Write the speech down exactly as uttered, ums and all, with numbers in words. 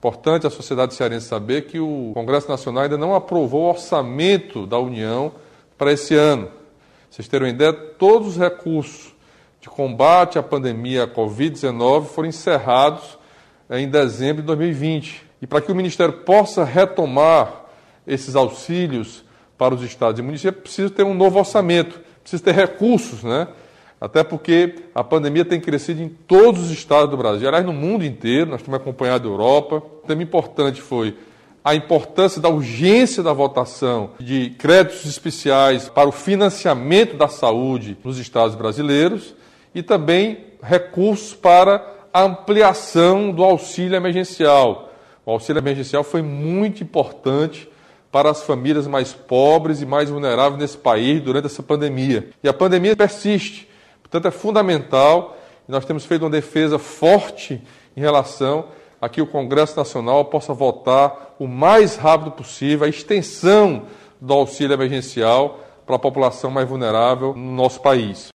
Importante a sociedade cearense saber que o Congresso Nacional ainda não aprovou o orçamento da União para esse ano. Vocês terem uma ideia, todos os recursos de combate à pandemia covid dezenove foram encerrados em dezembro de dois mil e vinte. E para que o Ministério possa retomar esses auxílios para os estados e municípios, é preciso ter um novo orçamento, precisa ter recursos, né? Até porque a pandemia tem crescido em todos os estados do Brasil, aliás, no mundo inteiro, nós temos acompanhado a Europa. O tema importante foi a importância da urgência da votação de créditos especiais para o financiamento da saúde nos estados brasileiros e também recursos para a ampliação do auxílio emergencial. O auxílio emergencial foi muito importante para as famílias mais pobres e mais vulneráveis nesse país durante essa pandemia. E a pandemia persiste. Portanto, é fundamental, e nós temos feito uma defesa forte em relação a que o Congresso Nacional possa votar o mais rápido possível a extensão do auxílio emergencial para a população mais vulnerável no nosso país.